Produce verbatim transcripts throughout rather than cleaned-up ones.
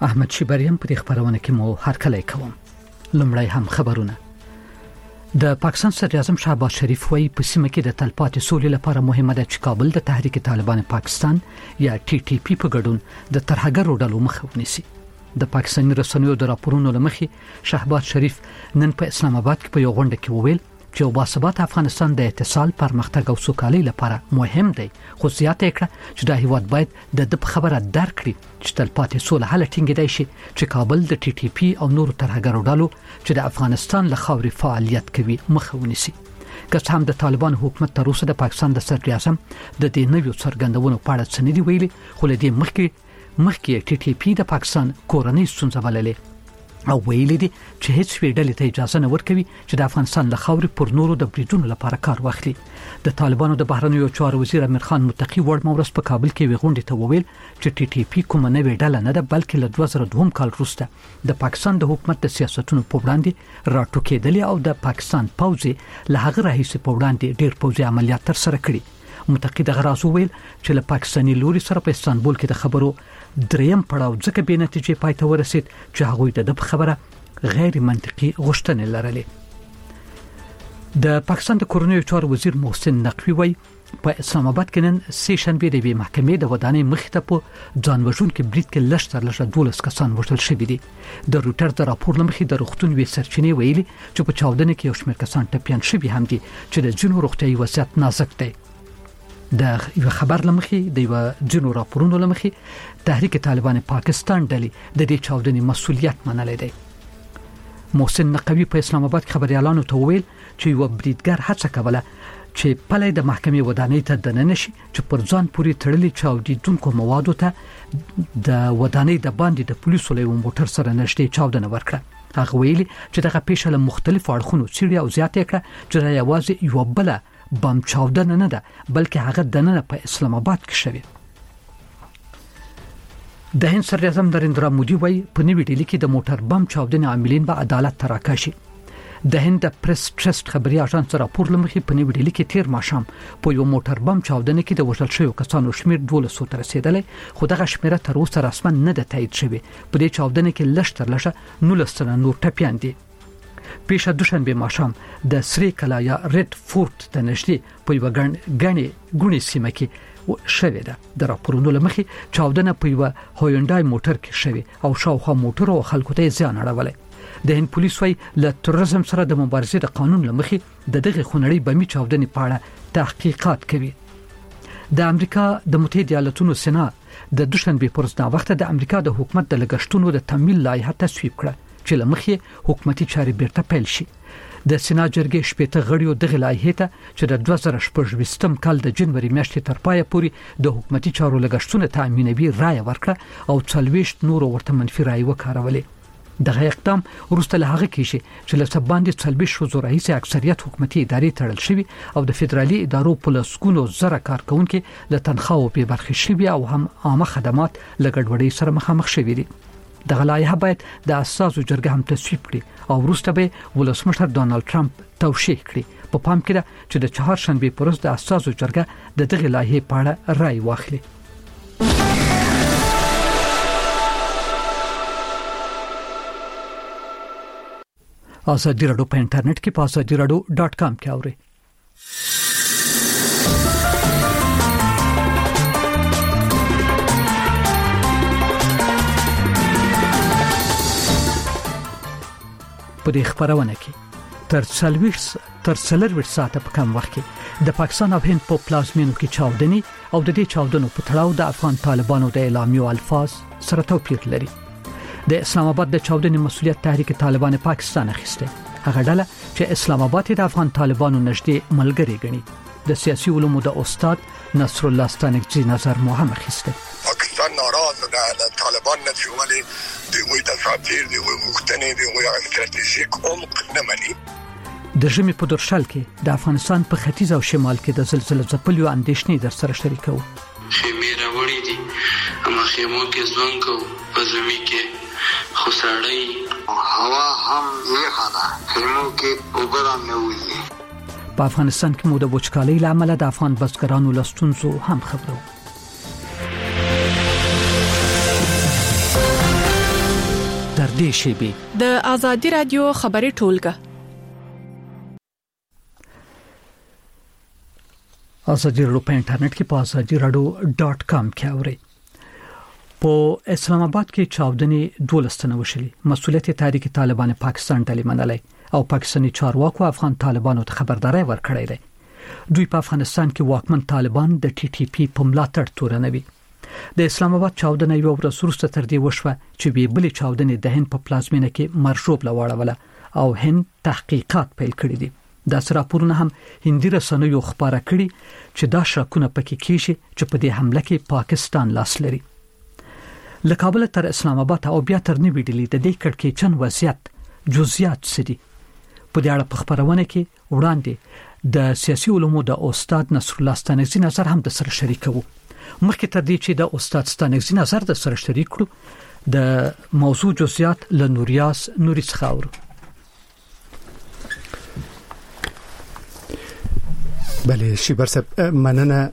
احمد شیبریم په خبرونه کې مو هرکلی کوم. لومړی هم خبرونه. د پاکستان صدر اعظم شهباز شریف وايي په سیمه کې د تلپاتې سولې لپاره مهمه ده چې کابل د تحریک طالبان پاکستان یا ټي ټي پی په ګډون د ترهګرو ډلو مخه ونیسي. د پاکستاني رسنیو د راپورونو لمخې شهباز شریف نن په اسلام آباد کې په یو غونډه کې وویل چې باثبات افغانستان د اتصال پرمختګ او سوکالۍ لپاره مهم دی، خو زیاته کړه چې د هیواد باید د د خبره درک کړي چې تلپاتې سوله هله ټینګېدای شي چې کابل د ټي ټي پی او نورو ترهګرو ډلو چې د افغانستان له خاورې فعالیت کوي مخه ونیسي. که هم د طالبان حکومت تر اوسه د پاکستان د صدر اعظم د دې نویو څرګندونو په اړه څه نه دي ویلي، خو له دې مخکې مخکې ټي ټي پی د پاکستان کورنۍ ستونزه بللې او ویلي دي چې هیڅ ډلې ته اجازه نه ورکوي چې د افغانستان له خاورې پر نورو د بریدونو لپاره کار واخلي. د طالبانو د بهرنیو چارو وزیر امیر خان متقی وړ مورس په کابل کې وغونډې ته وویل چې ټي ټي پی کومه نوې ډله نه ده، بلکې له دوه زره دوه کال وروسته د پاکستان د حکومت د سیاستونو په وړاندې راټوکېدلې او د پاکستان پوځ له هغه راهیسې په وړاندې ډېر پوځي عملیات تر سره کړي. متقی د غراز ویل چې له پاکستاني لوري سره په استانبول کې د خبرو دریم پړاو ځکه به نتیجې پای ته ورسید چې هغوی د خبره غیر منطقي غوښتنې لرلې. د پاکستان د کورنیو چارو وزیر محسن نقوی وایي په اسلام آباد کې نن سه شنبه د محکمې د ودانۍ مخې ته په ځان وژونکي برید کې لږ تر لږه دولس کسان وژل شوي دي. د روټر د راپور لمخې د روغتون وی سرچینې ویلي چې په چاودنه کې یو شمېر کسان ټپیان شوي هم دي چې د جنو روغتیايي وضعیت نازک دی. د یو خبر لمخې د یو جنو راپورونو لمخې تحریک طالبان پاکستان ډلې د دې چاودنې مسؤلیت منلې دی. محسن نقوی په اسلام آباد خبريالانو ته وویل چې یو بریدګر هڅه کوله چې پلي د محکمې ودانۍ ته دننه شي چې پر ځان پورې تړلي چاودیدونکو موادو ته د ودانۍ د باندې د پولیسو له موټر سره نشټي چاودنه ورکړه. هغه ویلي چې دغه پیښه له مختلفو اړخونو څېړي او زیاته کړه چې یوازې یو بل بم چاودنه نه ده، بلکې هغه دننه په اسلام آباد کې شوی. د هند صدر اعظم نریندرا مودي وايي په نوې ډیلي کې د موټر بم چاودنې عاملین به عدالت ته راکشي. د هند د پریس ټرست خبري اژانس راپور لمخې په نوې ډیلي کې تیر ماښام په یو موټر بم چاودنې کې د وژل شویو کسانو شمیر دولس ته رسیدلی، خو دغه شمیر تر اوسه رسماً نه ده تایید شوی. په دې چاودنې کې لږ تر لږه نولس تنه نور ټپیان دي. پیښه دوشنبه ماښام د سری کلا یا ریډ فورت د نږدې په یو غني غونی سیمه کې شوې ده. د راپورونو لمخې چاودنه په یو هویندای موټر کې شوې او شاوخوا موټر او خلکو ته زیان اړولی. د هند پولیس وايي له تروریزم سره د مبارزې د قانون لمخې د دغه خونړۍ بمي چاودنې په اړه تحقیقات کوي. د امریکا د متحده ایالاتونو سنا د دوشنبه پر ورځ د وخت د امریکا د حکومت د لګښتونو د تمویل لایحه تصویب کړه چې لمخې حکومتي چارې بیرته پیل شي. د سنا جرګې شپږ غړیو دغه لایحه ته چې د دوه زره شپږ کال د جنوري میاشتې تر پایه پورې د حکومتي چارو لګښتونه تامینوي رائے ورکړه او څلوېښت نور ورته منفي رائے وکارولې. دغه اقدام وروسته له هغه کې چې له سباندې څلوېښت شوزو رئیس اکثریت حکومتي ادارې تړل شوی او د فدرالي ادارو په لسګونو زره کارکونکو له تنخواو په برخه شوی او هم عامه خدمات لګډوډۍ سره مخامخ شوي دي. دغه لایحه باید د اساسو جرګه هم تصویب کړي او وروسته به ولسمشر ډونالد ټرمپ توشیح کړي. په پام کې ده چې د چهارشنبه پر ورځ د اساسو جرګه د دغه لایحې په اړه رائے واخلي. ازادي راډیو په انټرنیټ کې په ازادي راډیو ډاټ کام کې اورئ. په دې خبرونه کې تر څلوېښت تر څلوېښت ساعته په کم وخت کې د پاکستان او هند په پلازمینو کې چاودنې او د دې چاودنو په تړاو د افغان طالبانو د اعلامیو الفاظ سره توپیر لري. د اسلام آباد د چاودنې مسؤلیت تحریک طالبان پاکستان اخیسته. هغه ډله چې اسلام آباد د افغان طالبانو نږدې ملګری ګڼي. د سیاسي علومو د استاد نصر الله ستانکزي نظر مو هم اخیسته. پاکستان ناراض ده د طالبان نه چې ولې دوی د ساتیر دی او مختنه دی او استراتیژیک عمق نه مني. د ژمي په درشل کې د افغانستان په ختیځ او شمال کې د زلزلې ځپلو اندېښنې در سره شریکو. خیمه راوړې دي اما خیمو کې ځوان کو په زمي کې خساړی هوا هم یخه ده خیمو کې اوبرام نه وځي. په افغانستان کې مو د وچکالۍ لامل د افغان بزګرانو لستونزو هم خبرو. نږدې شي. د آزادي رادیو خبري ټولګه آزادی رادیو په انټرنیټ کې په آزادی رادیو ډاٹ کام کې اوري. په اسلام آباد کې چاودنې دولستنه وشلي. مسؤلیت تحریک طالبان پاکستان ډلې منلای او پاکستاني چارواکو افغان طالبانو ته خبرداري ورکړې ده. دوی په افغانستان کې واکمن طالبان د ټي ټي پی په ملاتړ تورنوي. د اسلام آباد چاودنه یو ورځ وروسته تر دې وشوه چې به بل چاودنې د هند په پلازمینه کې مرشوب لواړوله او هند تحقیقات پیل کړي دي. دا راپورونه هم هندي رسنیو خبره کړي چې دا شکونه پکې کیږي چې په دې حمله کې پاکستان لاس لري. له کابل تر اسلام آباد او بیا تر نیوي ډیلی د دې کړکېچن وضعیت جزئیات سدي. په دې اړه په خبرونه کې وړاندې د سیاسي علومو د استاد نصر الله ستانکزي نظر هم د سره شریکو. مخکې تر دې چې د استاد ستانکزي نظر د سره شریک کړو د موضوع جزئیات له نوریاس نوري څخه اورو. بله شیبر صاحب مننه.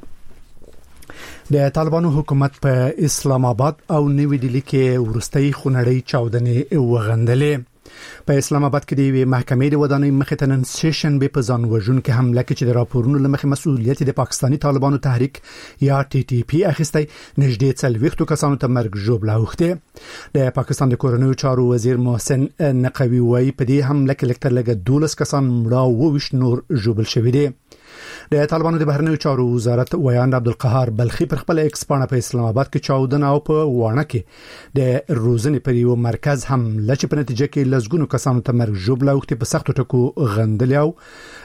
د طالبانو حکومت په اسلام آباد او نیوي ډیلی کې ورستۍ خونړۍ چاودنې وغندلې. په اسلام آباد کې د محکمې د ودانۍ مخې ته نن سیشن به په ځان وژونکو حمله کې چې د راپورونو لمخې مسؤلیت د پاکستاني طالبانو تحریک یا ټي ټي پی اخیستی نږدې څلوېښتو کسانو ته مرګ ژوبله اوښتې. د پاکستان د کورنیو چارو وزیر محسن نقوي وايي په دې حمله کې لکه لږ دولس کسان مړه او اوویشت نور ژوبل شوي دي. د طالبانو د بهرنیو چارو وزارت ویاند عبدالقهار بلخي پر خپل ایکس پاڼه په اسلام آباد کې چاودنه او په وانه کې د روزنې پر یو مرکز هم لچ په نتیجه کې لزګونو کسانو ته مرګ ژوبله اوښتې په سختو ټکو غندل او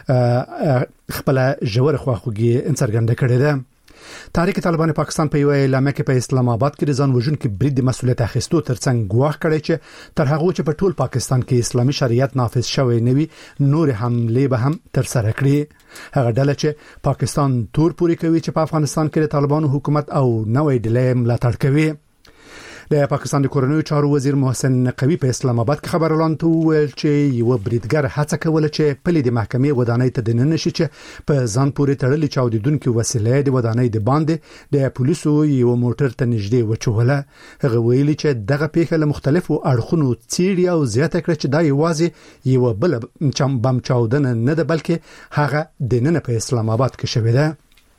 خپل ژور خواخوږي څرګنده کړې ده. تحریک طالبان پاکستان په یو اعلامیه کې په اسلام آباد کې د ځان وژونکو برید د مسؤلیت اخیستو ترڅنګ ګواښ کړی چې تر هغه چې په ټول پاکستان کې اسلامي شریعت نافذ شوی نه وي نور حمله به هم تر سره کړي. هغه ډله چې پاکستان تور پوری کوي چې په افغانستان کې د طالبانو حکومت او نوې ډلې ملاتړ کوي. د پاکستان د کورنیو چارو وزیر محسن نقوي په اسلام آباد کې خبر اعلان وکړ چې یو بریدګر هڅه کوله چې پلي د محکمې ودانۍ ته دننه شي چې په ځان پورې تړلې چاودیدونکو وسیله د ودانۍ د باندې د پولیسو یو موټر ته نږدې وچوله. هغه ویلي چې دغه پیښه له مختلفو اړخونو څیړي او زیاته کړ چې دا یوازې یو بل چم بم چاودنه نه ده بلکې هغه دننه په اسلام آباد کې شوې ده.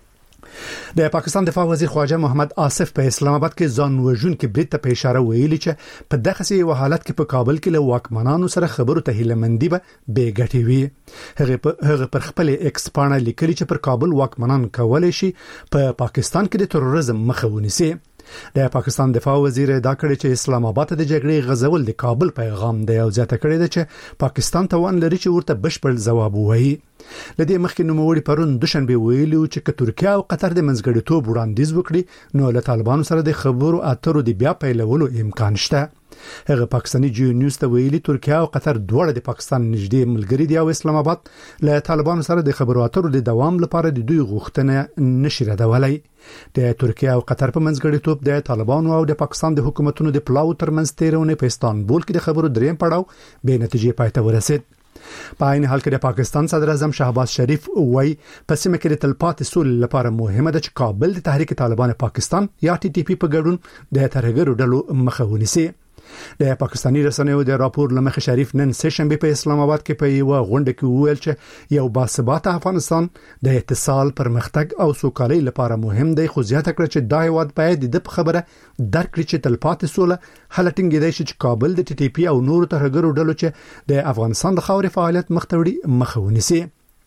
د پاکستان دفاع وزیر خواجه محمد آصف په اسلام آباد کې ځان وژونکو برید ته په اشاره ویلي چې په دغه سي حالت کې په کابل کې له واکمنانو سره خبرو ته هیلمندي به بې ګټي وي. هغه پر خپل ایکس پاڼه لیکلي چې پر کابل واکمنان کولای شي په پا پاکستان کې د تروریزم مخه ونیسي. د پاکستان دفاع وزیر دا کړی چې اسلام آباد د جګړې غزول د کابل پیغام دی او ځاته کړی دی چې پاکستان توان لري چې ورته بشپړ ځواب ووایي. لدې مخکې نوموړي پرون دوشنبه ویلو چې که ترکیه او قطر د منځګړیتوب وړاندیز وکړي نو له طالبانو سره د خبرو اترو د بیا پیلولو امکان شته. هغه پاکستاني جیو نیوز ته ویلي ترکیه او قطر دواړه د پاکستان نږدې ملګري دي او اسلام آباد له طالبانو سره د خبرو اترو د دوام لپاره د دوی غوښتنه نشي ردولای. د ترکیه او قطر په منځګړیتوب د طالبانو او د پاکستان د حکومتونو د پلاو ترمنځ تیرونه په استانبول کې د خبرو دریم پړاو به نتیجې پای ته ورسید. په عین حال کې د پاکستان صدر اعظم شهباز شریف وایي په سیمه کې د تلپاتې سولې لپاره مهمه ده چې کابل د تحریک طالبان پاکستان یا ټي ټي پی په ګډون د ترهګرو ډلو مخه ونیسي. د پاکستاني رسنیو د راپور لمخې شریف نن سهشنبه په اسلام آباد کې په یو غونډه کې وویل چې یو باثباته افغانستان د اتصال پرمختګ او سوکالۍ لپاره مهم دی خو زیاته کړ چې دا هیواد باید د خبره درک کړي چې تلپاتې سوله هله ټینګېدای شي چې کابل د ټي ټي پی او نورو ترهګرو ډلو چې د افغانستان د خاورې فعالیت مختوړي مخه ونیسي.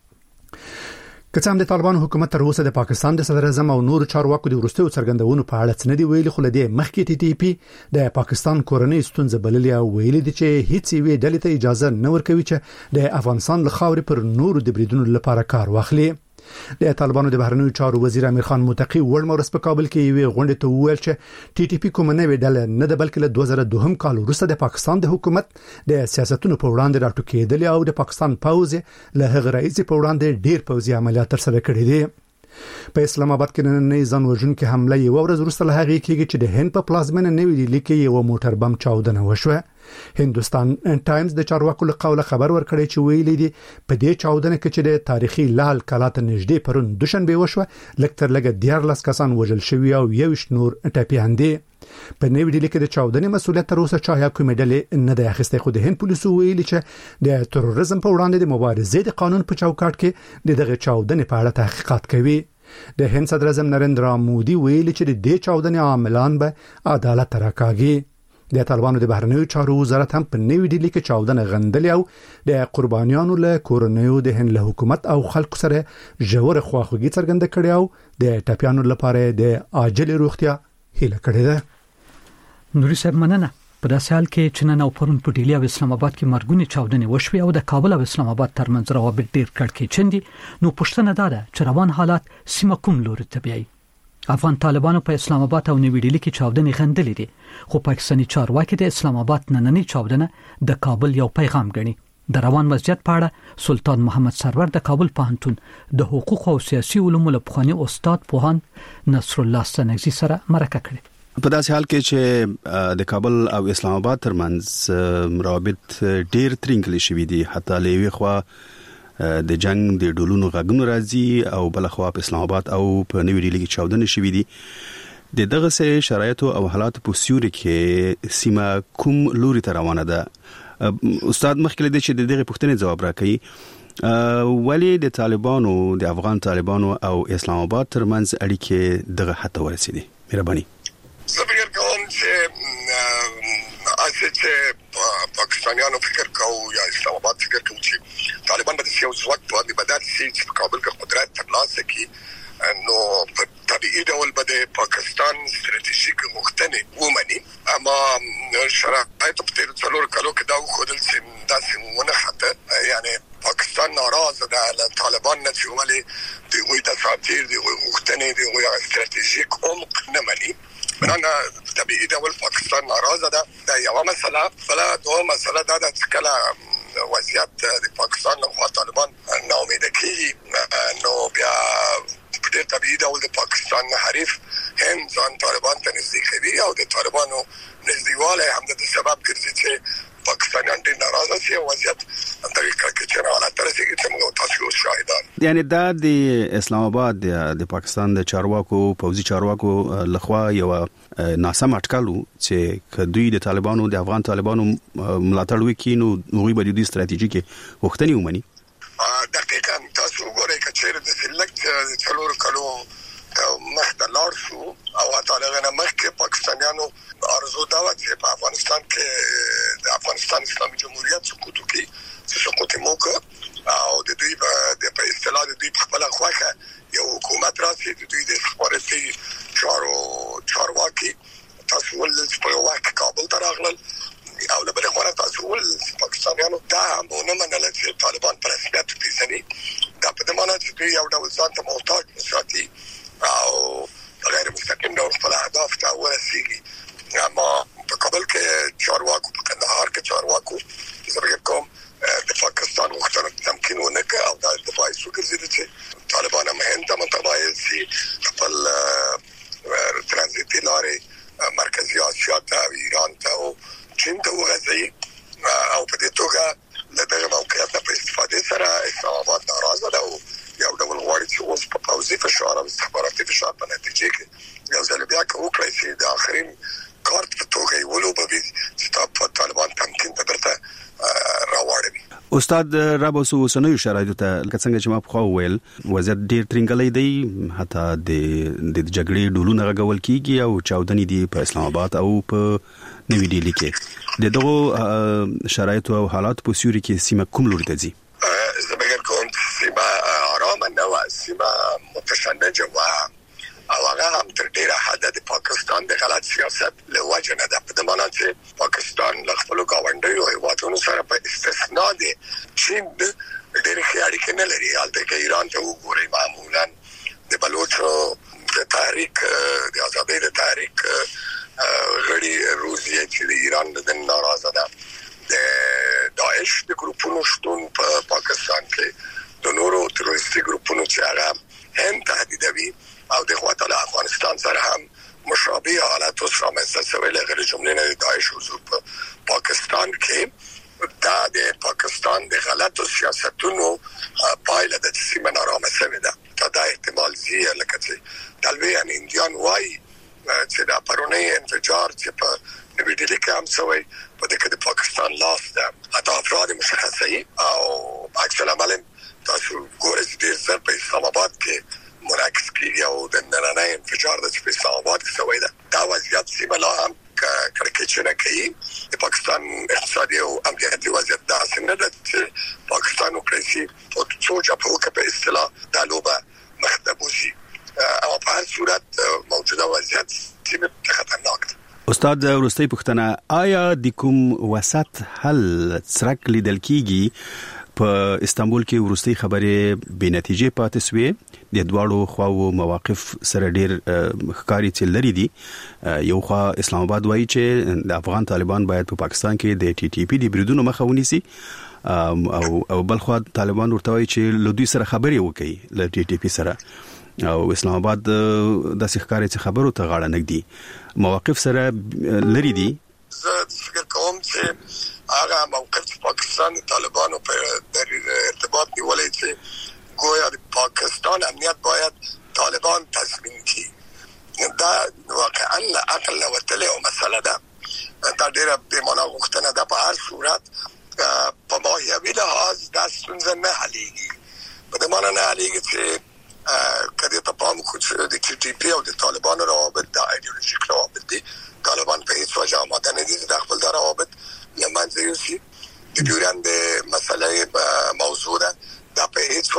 کڅام د طالبان حکومت تر اوسه د پاکستان د صدر اعظم او نور چارواکو د ورستیو څرګندونو په اړه څه نه دی ویلي خو لدې مخکې ټي ټي پی د پاکستان کورنۍ ستونزه بللې او ویلي دي چې هیڅ وی ډلې ته اجازه نه ورکوي چې د افغانستان له خاورې پر نورو د بریدونو لپاره کار واخلي. د طالبانو د بهرنیو چارو وزیر امیر خان متقی وړمورس په کابل کې یو غونډه ته وویل چې ټي ټي پی کوم نه ویډل نه د بلکې له دوه زره دوه کال وروسته د پاکستان د حکومت د سیاستونو په وړاندې راټوکېدل او د پاکستان پوځ له هغه رئیس په وړاندې ډیر پوځي عملیات تر سره کړي دي. په اسلام آباد کې نن ځان وژونکو حمله یو ورځ وروسته له هغه کېږي چې د هند په پلازمینه نیوي ډیلی کې یو موټر بم چاودنه وشوه. هندوستان ټایمز د چارواکو له قوله خبر ورکړی چې ویلي دي په دې چاودنه کې چې د تاریخي لال کالاته نږدې پرون دوشنبه وشوه لکتر لګ دیارلس کسان وژل شوی او یوش نور ټپیان دي. په نوې ډیلي کې د چاودنې مسولیت تر اوسه چا کومې ډلې نه د اخیستې، خو د هند پولیسو ویلي چې د تروریزم په وړاندې د مبارزې د قانون په چوکاټ کې دغه چاودنې په اړه تحقیقات کوي. د هند صدر اعظم نریندرا مودي ویلي چې د دې چاودنې عاملان به عدالت راکاږي. د طالبانو د بهرنیو چارو وزارت هم په نوې ډیلي کې چاودنه غندلې او د قربانیانو له کورنیو د هند له حکومت او خلکو سره ژور خواخوږي څرګنده کړې او د ټپیانو لپاره د عاجل روغتیا هیله کړې ده. نوري صاحب مننه. په داسې حال کې چې نن او پرون په ډیلی او اسلام آباد کې مرګونی چاودنې وشوي او د کابل او اسلام آباد ترمنځ روابط ډیر کړکېچن دي، نو پښتنه ده چې روان حالات سیمه کوم لوري ته بیاي. افغان طالبانو په اسلام آباد او نوې ډیلی کې چاودنې غندلې دي، خو پاکستاني چارواکي د اسلام آباد نننۍ چاودنه د کابل یو پیغام ګڼي. د روان وضعیت په اړه سلطان محمد سرور د کابل پوهنتون د حقوق او سیاسي علومو له پخواني استاد پوهان نصر الله ستنګزي سره مرکه کړې. په داسې حال کې چې د کابل او اسلام آباد ترمنځ روابط ډیر ترنګل شوي دي، حتی لوي خوا د جنگ د ډولونو غږونو راځي او بل خوا په اسلام آباد او په نوې ډیلي کې چاودنې شوي دي. د دغه سه شرایطو او حالات په سیوري کې سیمه کوم لوري ته روانه ده؟ استاد مخکې د چې دغه پوښتنې جواب راکړي، ولی د طالبانو د افغان طالبانو او اسلام آباد ترمنځ اړیکې دغه حتی ورسېدي؟ مهرباني. زه فکر کوم چې اساس چې پاکستانیانو فکر کوي یا اسلام آباد فکر کوي چې طالبان به د یو ځواک په واسطه بدل شي چې په کابل کې قدرت ترلاسه کړي، نو په طبيعي ډول به د پاکستان ستراتیژیک غوښتنې ومني. اما شرایط په تیر څلور کالو کې دا وښودل چې داسې ونه خطه، یعنی پاکستان ناراضه ده له طالبان نه چې ولې دوی د اساطیر د غوښتنې د ستراتیژیک عمق نه مني. بنانه طبيعي ډول پاکستان ناراضه ده. دا یو مسله. بل دوه مسله دا د کله وضعیت د پاکستان له طالبان نو امید کیږي، نو بیا په دې طبيعي ډول د پاکستان حریف هند ځان طالبان ته نږدې کوي او د طالبانو نږدېواله هم د سبب ګرځي چې پاکستانیان ډېر ناراضه شي او وضعیت د کړکېچن حالت ته رسیږي چې موږ تاسو شاهدان. یعنی دا د اسلام آباد د پاکستان د چارواکو پوځي چارواکو لخوا یو ناسم اټکلو چې کدوې د طالبانو د افغان طالبانو ملاتړ وکړي نو هغوی به د ستراتیژیکي غوښتنې ومني. دقیقاً تاسو وګورئ چې د سلیکټ څلور کلو مخته لاړ شو او تعالی نه مخکې پاکستانیانو ارزو دا و چې په افغانستان کې د افغانستان اسلامي جمهوریت سقوط وکړي، چې سقوط موکه او د دوی په اصطلاح د دوی په خپل خواخه یو حکومت راسي، د دوی د استخباراتي چارو چارواکي تاسو ول په واک کابل ته راغلل او له بل خوا تاسو ول پاکستانیانو دا مونږ منل چې طالبان پر رسمیت پیژني. دا په دمانه چې دوی یو ډول ځان ته محتاج ساتي او غیر مستقیم ډول خپل اهداف ته ورسیږي. اما په کابل کې چارواکو په کندهار کې چارواکو زه کوم د پاکستان غوښتنه تمکین ونه کړ او دا د پای څو ګرځېدل چې طالبان هم هند ته متباین شي، خپل ترانزیتي لارې مرکزي اسیا ته ایران ته او چین ته وغځي او په دې توګه له دغه موقعیت په استفادې سره اسلام آباد ناراضه ده او یو ډول غواړي چې اوس په پوځي فشار او استخباراتي فشار په نتیجه کې یو ځل بیا کوي چې د اخرین کارت په توګه یې ولوبوي چې طالبان تمکین ته درته راوړي. استاد رابوسو سنوي شرایطو ته څنګه چې ما په خو ویل وضعیت ډیر ترنګلې دی، حتی د د جګړې ډولونه غول کیږي او چاودنې دي په اسلام آباد او په نوې ډیلي کې. د دغه شرایطو او حالات په سیوري کې سیمه کوم لوري ته ځي؟ زه فکر کوم سیمه آرام نه و، سیمه متشنجه و او هغه هم تر ډیره حد د پاکستان د غلط سیاست له وجه نه ده. په دې معنی چې پاکستان له خپل گاونډیو هیوادونو سره په استثنا دي چین ډېر ښه اړیکې نه لري. حالته کې ایران ته وګورئ، معمولا د بلوچو د تحریک د آزادۍ د تحریک غړي روسیه چې د ایران د ناراضه ده، د داعش د ګروپونو شتون په پاکستان کې د نورو تروریستي ګروپونو چې هغه هم تهدیدوي او د خواته له افغانستان سره هم مشابه حالات اوس رامنځته شوی، له غیر جملې نه داعش حضور په پاکستان پاکستان کې دا د پاکستان د غلطو سیاستونو پایله د سیمه نارامه شوه ده. دا احتمال زیات لکه چې دلوي ان انډیان وای چې دا پرونی انفجار چې په نوې ډیلی کې هم شوی په دغه د پاکستان لاس ده. اته افراد مشخصي او عکس العمل تاسو ګورئ چې د په اسلام آباد کې منعکس کیږي او د نننۍ انفجار د په اسلام آباد کې شوی ده. دا وضعیت سیمه لا هم کړکېچنه کوي. د پاکستان اقتصادي او امنیتي وضعیت دا څنګه ده چې پاکستان او کریسي او څو په وکه په اصطلاح د لوبه مخدبوزي او په هر صورت موجوده وضعیت سیمه خطرناک ده. استاد ورستۍ پښتنه آیا د کوم وسط حل څرک لیدل کیږي په استانبول کې ورستۍ خبرې به نتیجه پاتې سوې د دواړو خواو مواقف سره ډیر ښکاری چې لري دي. یو خوا اسلام آباد وایي چې د افغان طالبان باید په پاکستان کې د ټي ټي پی د بریدونو مخه ونیسي او او بل خوا طالبان ورته وایي چې له دوی سره خبرې وکړي له ټي ټي پی سره او اسلام آباد د ښکاری چې خبرو ته غاړه نږدي. مواقف سره لري دي. زه فکر کوم چې هغه موقف پاکستان طالبانو په ارتباط نیولې چې گویا د پاکستان امنیت باید طالبان تضمین کړي. دا واقعا عقل وتله او مسله ده. دا ډیره به معنا غوښتنه ده. په هر صورت په ماهیوي لحاظ دا ستونزه نه حلیږي. په دې معنی نه حلیږي چې کله ته په موږ چې د ټي ټي پی او د طالبانو روابط د ایدئولوژیک روابط دي. طالبان په هیڅ وجه آماده نه دي د خپل روابط لمنځه یوسي. د ډیورند مسله موضوع ده. دا په هیڅ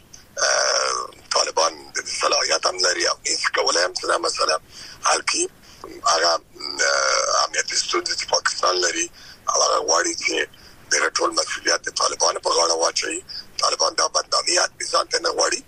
وجه طالبان د صلاحیت هم لري او هیڅ کولای هم څه مسله حل کړي. هغه امنیتي ستونزې چې پاکستان لري هغه غواړي چې د ټول مسؤلیت د طالبانو په غاړه واچوي. طالبان دا بدنامیت میزان ته نه غواړي.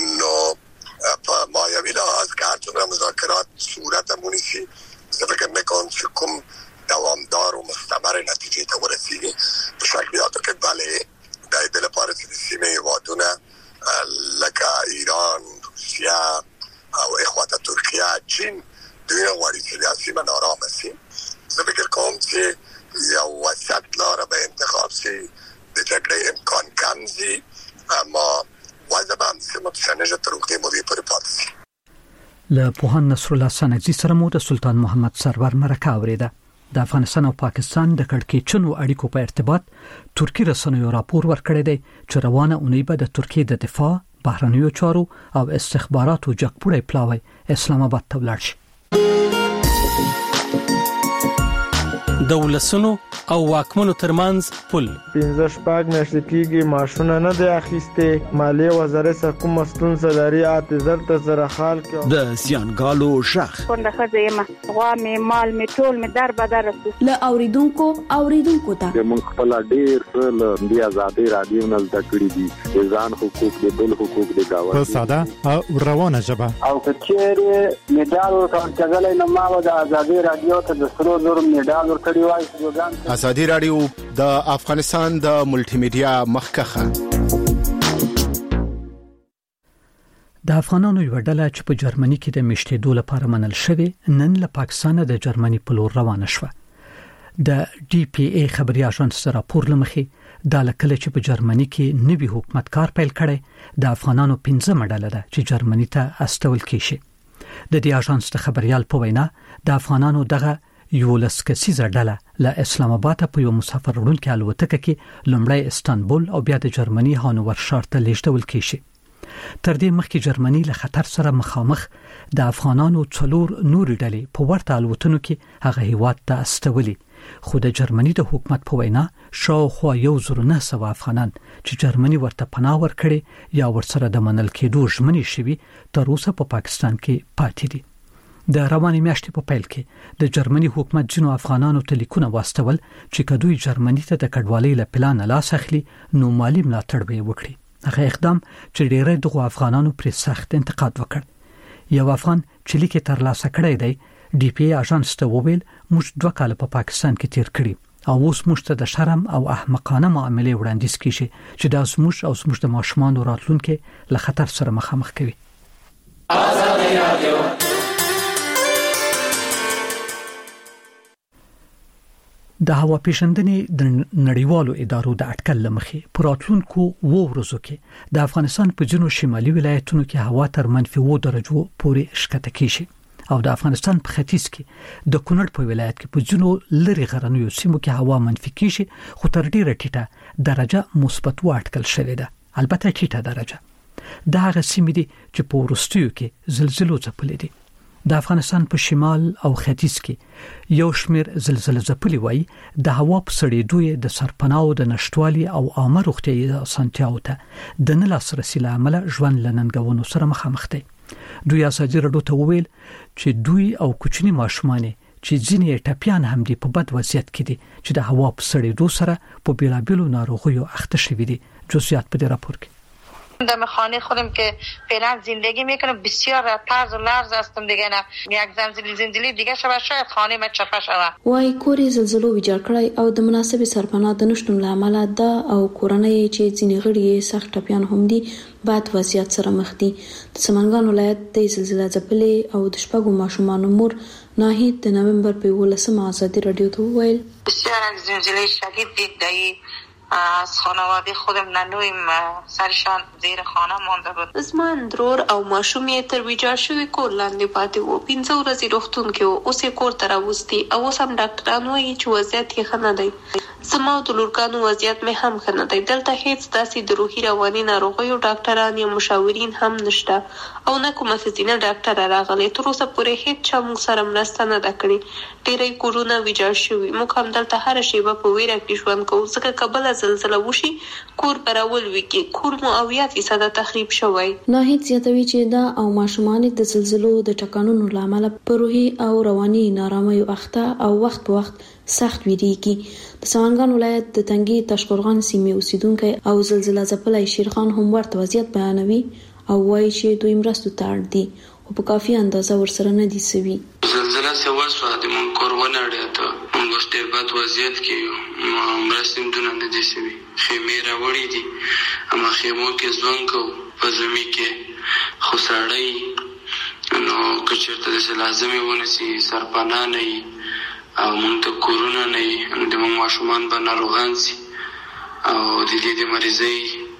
نو په مایوي لحاظ کار څومره مذاکرات صورت مونیسي زه فکر میکنم چې کوم دوامدار او مستمر نتیجه ته ورسیږي. په شکلیاتو کې بله د دې لپاره چې د سیمې هیوادونه لکه ایران، روسیه او اخواته ترکیه، چین دوی غواړي چې د سیمه نارامه شي. زه فکر کوم چې یو وسط لاره به انتخاب شي. د جګړې امکان کم شي اما وځبان سیمه څنګه تر وخت مودې پورې پاتې شي. له پوهان نصر الله سنگزی سره مو د سلطان محمد سرور مرکه اوریده. د افغانستان او پاکستان د کړکېچنو اړیکو په ارتباط ترکی رسنیو راپور ورکړی دی چې روانه اونۍ به د ترکیې د دفاع، بهرنیو چارو او استخباراتو جګپوړی پلاوی اسلام آباد ته ولاړ شي. د ولسونو او واکمنو ترمنځ پل پنځه شپږ میاشتې کېږي ماشونه نه دی اخیستې. مالیې وزارت سره کومه ستونزه لري اته زر ته زره خال کې د زیانګالو شخ څنګه خځې ما غوا مې مال مې ټول مې در بدر له اوریدونکو اوریدونکو ته موږ خپل ډیر څه د آزادۍ رادیو نه زده کړی دي. ځان حقوق د بل حقوق د گاوند په ساده او روانه ژبه او کچېره میډال ورکړل نه ما د آزادۍ رادیو ته د سرو زر میډال ورکړی وای. آزادۍ رادیو د افغانستان د ملټي میډیا مخکخه. د افغانانو یو ډله چې په جرمني کې د میشتېدو لپاره منل شوی نن له پاکستان د جرمني په لور روانه شوه. د ډي پی ای خبري اژانس راپور لمخې د لکه چې په جرمني کې نوي حکومت کار پیل کړي د افغانانو پنځه مډاله ده چې جرمني ته استول کیږي. د دې اژانس د خبريال په وینا د افغانانو دغه یو لسکسیزه ډله له اسلام آباد په یو مسافر وړونکو الوتکه کې لومړی استانبول او بیا د جرمني هانوور ښار ته لیږدول کیږي. تر دې مخکې جرمني له خطر سره مخامخ د افغانانو څلور نور ډلې په ورته الوتنو کې هغه هیواد ته استولي. خو د جرمني د حکومت په وینا شاوخوا یو زر نه سوه افغانان چې جرمني ورته پناه ورکړي یا ورسره د منل کېدو ژمنې شوي تر اوسه په پاکستان کې پاتې دي. د روانې میاشتې په پیل کې د جرمني حکومت جنو افغانانو ته لیکونه واستول چې کدوې جرمني ته د کډوالۍ له پلان لاس اخلي نو مالی ملاتړ به وکړي. هغه اقدام چې ډېری دغه افغانانو پر سخت انتقاد وکړ. یو افغان چې لیکي تر لاسه کړی دی ډي پی ای اژانس ته وویل موږ دوه کال په پاکستان کې تیر کړی او اوس موږ ته د شرم او احمقانه معاملې وړاندیز کیږي چې دا زموږ او زموږ د ماشومانو راتلونکي له خطر سره مخامخ کوي. آزادۍ رادیو د هوا پیژندنې د نړیوالو ادارو د اټکل لمخې پراتلونکو وو ورځو کې د افغانستان په جنوب شمالي ولایتونو کې هوا تر منفي وو درجو پورې ښکته کیږي او د افغانستان په ختیځ کې د کونړ په ولایت کې په جنوب لری غرنیو سیمو کې هوا منفي کیږي خو تر ډیره ټیټه درجه مثبت و اټکل شوې ده. البته ټیټه درجه د هغه سیمې دي چې په ورستیو کې زلزلو ځپلې دي. د افغانستان په شمال او ختیځ کې یو شمیر زلزلې ځپلې وای د هوا په سړېدو د سرپناو د نشټوالي او عامه روغتیايي اسانتیاو ته د نه لاسرسي لامل ژوند لننګونو سره مخامخ دي. دوی ازادي راډیو ته وویل چې دوی او کوچني ماشومان چې ځینې ټپيان هم دي په بد وضعیت کې دي چې د هوا په سړېدو سره په بیلابیلو ناروغیو اخته شوي دي. جزئیات په دې راپور کې در خانه خودم که فعلا زندگی میکنم بسیار طرز و لرز هستم دیگه نه یک زلزله زلزله دیگه شوه شاید خانه ما چپه شوه. وای کوري زلزلو ویجاړ کړی او د مناسب سرپناه د نشټون لامل ده او کورنۍ چې ځینې غړي سخت ټپيان هم دي بعد وضعیت سره مخ دي. د سمنګان ولایت د زلزلې ځپلې او د شپږو ماشومان مور ناهید د نومبر په ولسمه ازادي رادیو ته وویل بسیار زلزله شدید دید دایی از خانواده خودم ننویم سرشان زیر خانه مانده بود. زمان درور او ماشومی تر ویجاړ شوی کور لاندې پاتې وو. پنځه ورځې روغتون کې وو. اوس یې کور ته راوستي او اوس هم ډاکټران وایي چې وضعیت یې ښه نه دی. زما او د لورګانو وضعیت مې هم ښه نه دی. دلته هیڅ داسې د روحي رواني ناروغیو ډاکټران یا مشاورین هم نشته او نه کومه ښځینه ډاکټره راغلې. تر اوسه پورې هیڅ چا موږ سره مرسته نه ده کړې. ډېری کورونه ویجاړ شوي. موږ هم دلته هره شیبه په ویره کې ژوند کوو ځکه که بله زلزله وشي کور به راولویږي. کور مو اویا فیصده تخریب شوی. ناهید زیاتوي چې دا او ماشومان د زلزلو د ټکانونو لامل په روحي او رواني نارامیو اخته او وخت په وخت سخت ویریږي. د سمنګان ولایت د تنګي تاشقرغان سیمې اوسیدونکو او زلزلہ ځپلای شیرخان هم ورته وضعیت بیانوي او وایي چې دوی مرستو ته اړ دي او په کافي اندازه ورسره نه دي سوي. زلزلہ څه وشوه د مونږ کور ونړېد. موږ ډېر بد وضعیت کې یو. مرستې هم دونه نه دي سوي. خیمې راوړې دي اما خیمو کې ژوند کوو په ژمي کې خو سړی نو که چېرته داسې لازمې ونسي سرپناه نه وي او موږ ته کورونه نه وي نو د موږ ماشومان به ناروغان سي او د دې د مریضۍ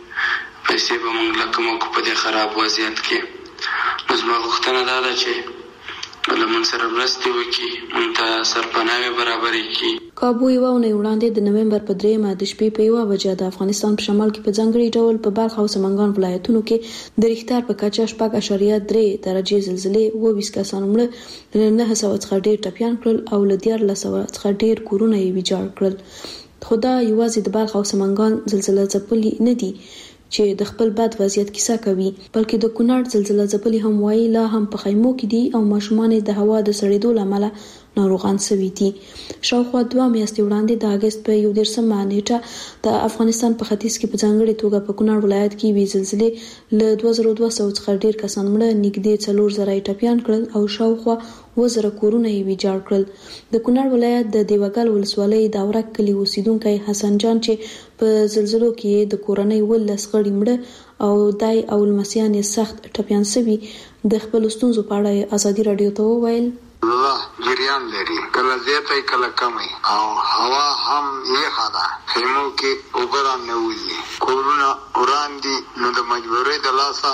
پیسې به موږ له کومه کو په دې خراب وضعیت کې. نو زما غوښتنه دا ده چې له موږ سره مرستې وکړي موږ ته سرپناهي برابرې کړي. کابو یو نه وړاندې د نومبر په دریمه د شپې په یوه بجه د افغانستان په شمال کې په ځانګړي ډول په بلخ او سمنګان ولایتونو کې د ریختار په کچه شپږ اعشاریه درې درجې زلزلې اووه کسان مړه له نهه سوه څخه ډېر ټپیان کړل او له دیارلس سوه څخه ډېر کورونه یې ویجاړ کړل. خو دا یوازې د بلخ او سمنګان زلزلې ځپلې نه دي چې د خپل بد وضعیت کیسه کوي بلکې د کونړ زلزلہ ځپلې هم وایي لا هم په خیمو کې دي او ماشومان د هوا د سړېدو لامل ناروغان شوي دي. شاوخوا دوه میاشتې وړاندې د اگست په یو دېرشمه نیټه د افغانستان په ختیځ کې په ځانګړي توګه په کونړ ولایت کې وی زلزلې له دوه زره دوه سوه څخه ډېر کسان مړه نږدې څلور زره ټپیان کړل او شاوخوا اووه زره کورونه یې ویجاړ کړل. د کونړ ولایت د دیوګل ولسوالۍ د اورک کلي اوسیدونکی حسن جان چې په زلزلو کې د کورنۍ ولس غړي مړه او دای او لمسیان سخت ټپیان شوي د خپل ستونزو په اړه ازادي رادیو ته وویل الله جریان لري کله زیاته کله کمه او هوا هم یخه ده. خیمو کې اوبران نه وځي کورونه وړاندې نو د مجبورۍ د لاسه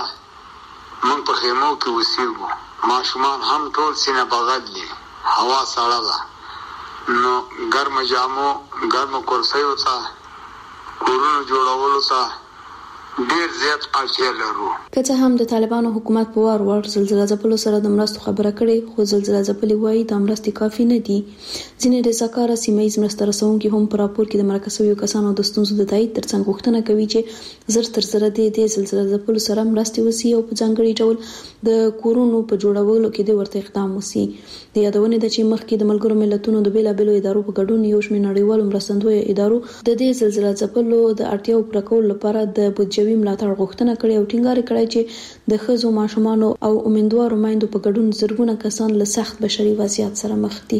موږ په خیمو کې اوسېږو. ماشومان هم ټول سینه بغل دي. هوا سړه ده نو ګرم جامو ګرم کرسیو ته کورونو جوړولو ته ډیر زیات اړتیا لرو. که څه هم د طالبانو حکومت په وار وار زلزلہ ځپلو سره د مرستو خبره کړې خو زلزلہ ځپلې وایي د مرستې کافي نه دي. ځینې رضاکاره سیمه ییز مرسته رسونکي هم په راپور کې د مرکه شویو کسانو د ستونزو د تایید ترڅنګ غوښتنه کوي چې زر تر زره د زلزلہ ځپلو سره مرستې وسي او په ځانګړي ډول د کورونو په جوړولو کې د ورته اقدام وسي. د یادونه ده چې مخکې د ملګرو ملتونو د بیلابېلو ادارو په ګډون یو شمېر نړیوالو مرستندویه ادارو د دې زلزلہ ځپلو د اړتیاو پوره کولو لپاره د بودیجوي ملاتړ غوښتنه کړې او ټینګار کړی چې د ښځو ماشومانو او امیندوارو میندو په ګډون زرګونه کسان له سخت بشري وضعیت سره مخ دي.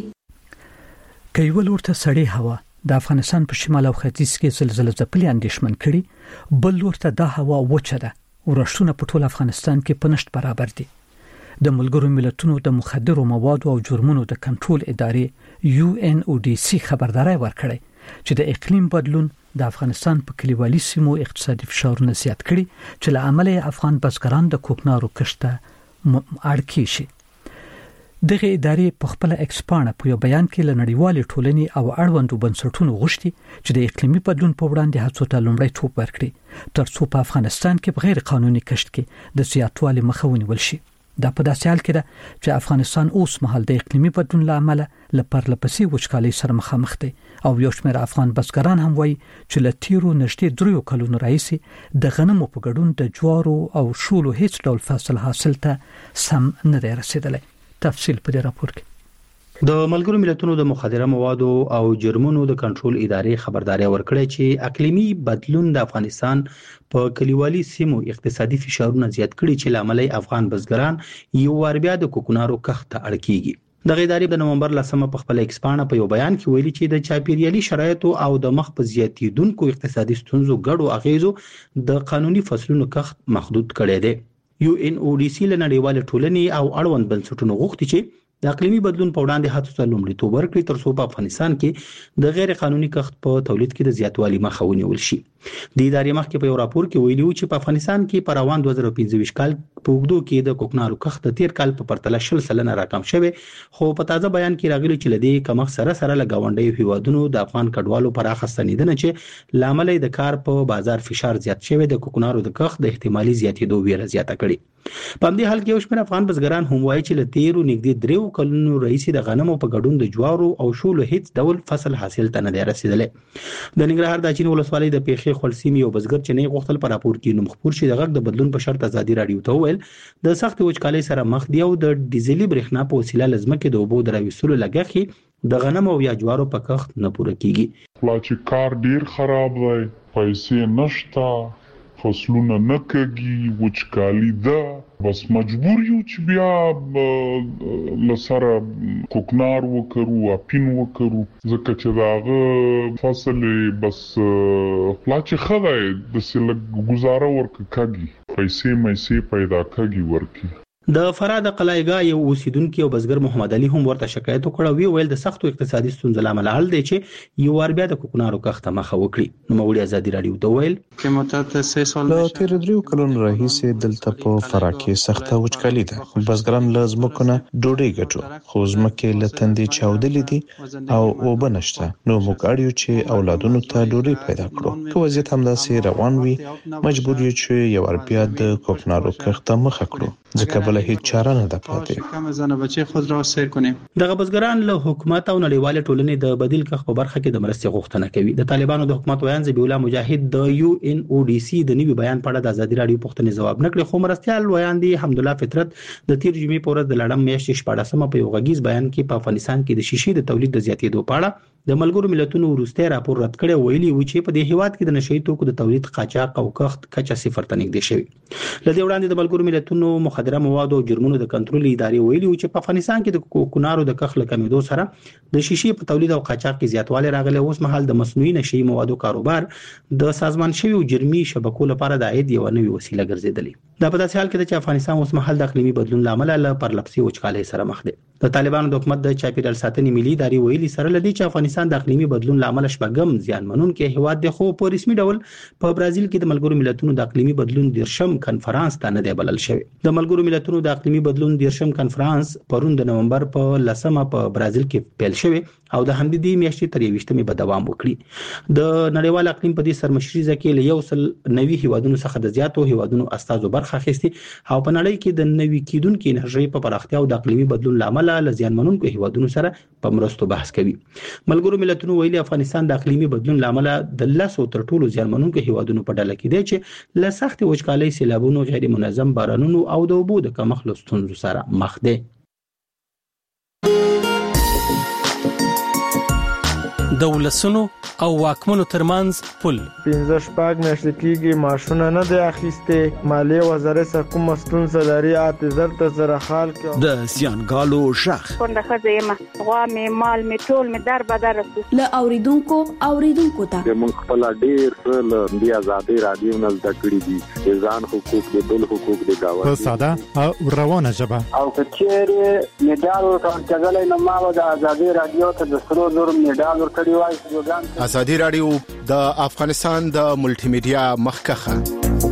کایول ورته سړې هوا د افغانستان په شمال او ختیځ کې زلزلہ ځپلې اندېښمن کړي بل ورته دا هوا وچه ده ورښتونه په ټول افغانستان کې په نشټ برابر دي. د ملګرو ملتونو د مخدرو موادو او جرمونو د کنټرول ادارې یو ان او ډي سي خبرداري ورکړې چې د اقلیم بدلون د افغانستان په کلیوالي سیمو اقتصادي فشارونه زیات کړي چې له امله افغان بزګران د کوکنارو کښت اړ کیږي. دغه ادارې په خپل ایکسپانه په یو بیان کې له نړیوالې ټولنې او اړوندو بنسټونو غوښتي چې د اقلیمي بدلون په وړاندې هڅو ته لومړی ټوپ ورکړي ترڅو په افغانستان کې په غیر قانوني کښت کې د زیاتوالي مخه ونیول شي. دا په داسې حال کې ده چې افغانستان اوس مهال د اقلیمي بدلون له امله له پرلپسې وچکالۍ سره مخامخ دی او یو شمېر افغان بزګران هم وایي چې له تیرو نږدې دریو کلونو راهیسې د غنمو په ګډون د جوارو او شولو هیڅ ډول فصل حاصل ته سم نه دی رسیدلی. تفصیل په دې راپور کې. د ملګرو ملتونو د مخدره موادو او جرمونو د کنټرول ادارې خبرداري ورکړه چې اقلیمي بدلون د افغانستان په کلیوالي سیمو اقتصادي فشارونه زیات کړي چې لامل افغان بزګران یو وار بیا د کوکنارو کښت ته اړ کیږي. د ادارې د نومبر لسمه په خپل ایکسپانه په یو بیان کې ویلي چې د چاپیریالي شرایطو او د مخ په زیاتیدونکو اقتصادي ستونزو ګډو اغیزو د قانوني فصلونو کښت محدود کړی دی. یو ان او ډي سي له نړیوال ټولنې او اړوند بنسټونو غوښتي چې د اقلیمي بدلون په وړاندې هڅو ته لومړیتوب ورکړي ترڅو په افغانستان کې د غیر قانوني کښت په تولید کې د زیاتوالي مخه ونیول شي. د ادارې مخکې په یو راپور کې ویلي و چې په افغانستان کې په روان دوه زره پنځه کال په اوږدو کې د کوکنارو کښت د تیر کال په پرتله شل سلنه راکم شوی، خو په تازه بیان کې راغلي چې لدې کمښت سره سره له ګاونډیو هیوادونو د افغان کډوالو پراخه ستنیدنه چې لامل د کار په بازار فشار زیات شوی د کوکنارو د کښت د احتمالي زیاتېدو ویره زیاته کړي. په همدې حال کې یو شمېر افغان بزګران هم وایي چې له تیرو نږدې دریو کلونو راهیسې د غنمو په ګډون د جوارو او شولو هیڅ ډول فصل حاصل ته نه دی رسیدلی. د ننګرهار د اچین ولسوالۍ د پیښې خپلسیمې یو بزګر چې نه غوښتل په راپور کې نوم خپور شي د غږ د بدلون په شرط ازادي رادیو ته وویل د سخت وچکالۍ سره مخ دی او د ډیزلي برېښنا په وسیله لزمکه د اوبو د راویستلو لګښت د غنمو او یا جوارو په کښت نه پوره کیږي. لا چې کار ډیر خراب دی، پیسې نشته، فصلونه نه کېږي، وچکالي ده، بس مجبور یو چې بیا لسره کوکنار وکړو، اپین وکړو، ځکه چې داغه فصل بس لا چې خدای د سلګ گزاره ورک کږي، پیسې مېسې پیدا کږي ورکی. د فراد قلایګا یو اوسیدونکو او بزګر محمد علي هم ورته شکایت وکړ او ویل د سختو اقتصادي ستونزو لامل حل دی چې یو ور بیا د کوکنارو کښت مخه وکړي. نو مولوی ازادي رادیو ته ویل چې متته سه سال له تیر دریو کلونو راهیسې دلته په فرا کې سخته وچکالي ده. بزګران لازم کنه ډوډۍ ګټو، خو زمکه له تندې چاودلې دي او اوبه نشته. نو موږ اړیو چې اولادونو ته ډوډۍ پیدا کړو. که وضعیت همداسې روان وي مجبور یو چې یو ور بیا د کوکنارو کښت مخه کړو، ځکه بل هیڅ چاره نه ده پاتې. کم زنه بچي خود را سیر کنیم. دغه بزګران له حکومت او نړیوال ټولنې د بدیل کښت په برخه کې د مرستې غوښتنه کوي. د طالبانو د حکومت ویان ذبیح الله مجاهد د یو ان او ډي سي د نوي بیان په اړه د ازادي رادیو پوښتنې ځواب نکړي، خو مرستيال ویان دي حمدالله فطرت د تیر جمعې په ورځ د لړم میاشتې شپاړسمه په یو غږیز بیان کې په افغانستان کې د شیشې د تولید د زیاتېدو په اړه د ملګرو ملتونو وروستي راپور رد کړی، ویلي و چې په دې هیواد کې د نشئی توکو د تولید قاچاق او کښت کچه صفر ته نږدې شوی. لدې وړاندې د ملګرو ملتونو مخدره مواد او جرمونو د کنټرول ادارې ویلي و چې په افغانستان کې د کوکنارو د کښت کمیدو سره د شیشې په تولید او قاچاق کې زیاتوالی راغلی. اوس مهال د مصنوعي نشئی موادو کاروبار د سازمان شوی او جرمي شبکو لپاره د عاید یو نوې وسیله ګرځیدلی. دا په داسې حال کې چې افغانستان اوس مهال د اقلیمي بدلون لامل له پرلپسې وچکالۍ سره مخ دی. د طالبانو د حکومت د چاپیریال ساتنې ملي ادارې ویلي سره لدی چې افغانستان د اقلیمي بدلون لامل شپږم زیانمنونکي هیواد دی، خو په رسمي ډول په برازیل کې د ملګرو ملتونو د اقلیمي بدلون دیرشم کنفرانس ته نه دی بلل شوی. د ملګرو ملتونو د اقلیمي بدلون دیرشم کنفرانس پرون د نومبر په لسمه په برازیل کې پیل شوی او د همدې میاشتې تر یوشتمې به دوام وکړي. د نړیوال اقلیم په دې سرمشري ځکه له یو سل نوي هیوادونو څخه د زیاتو هیوادونو استازو برخه اخیستي او په نړۍ کې د نوي کیدونکو انرژي په پراختیا او د اقلیمي بدلون لامل له زیانمنونکو هیوادونو سره په مرستو بحث کوي. ملګرو ملتونو ویلي افغانستان د اقلیمي بدلون لامل د لاسو تر ټولو زیانمنونکو هیوادونو په ډله کې دی چې له سخت وچکالۍ، سیلابونو، غیر منظم بارانونو او د اوبو د کمښت له ستونزو سره مخ دی. د ولسونو او واکمنو ترمنځ پل. پنځه شپږ میاشتې کېږي ماشونه نه دی اخیستې. مالیې وزارت کوم ستونزه لري اته زر ته زره خال کې د سیانګالو شخ کونډه ښځه یم، غوا مې مال مې ټول مې در بدر رسو. له اوریدونکو اوریدونکو ته موږ خپل ډیر څه له دې آزادي رادیو نه زده کړی دي، ځان حقوق دي، بل حقوق دي گاوه په ساده او روانه ژبه. او کچېره میډال ورکړل کېدل نو ما د آزادي رادیو ته د سرو زر میډال ورکړی وای. آزادي رادیو د افغانستان د ملټي میډیا مخکخه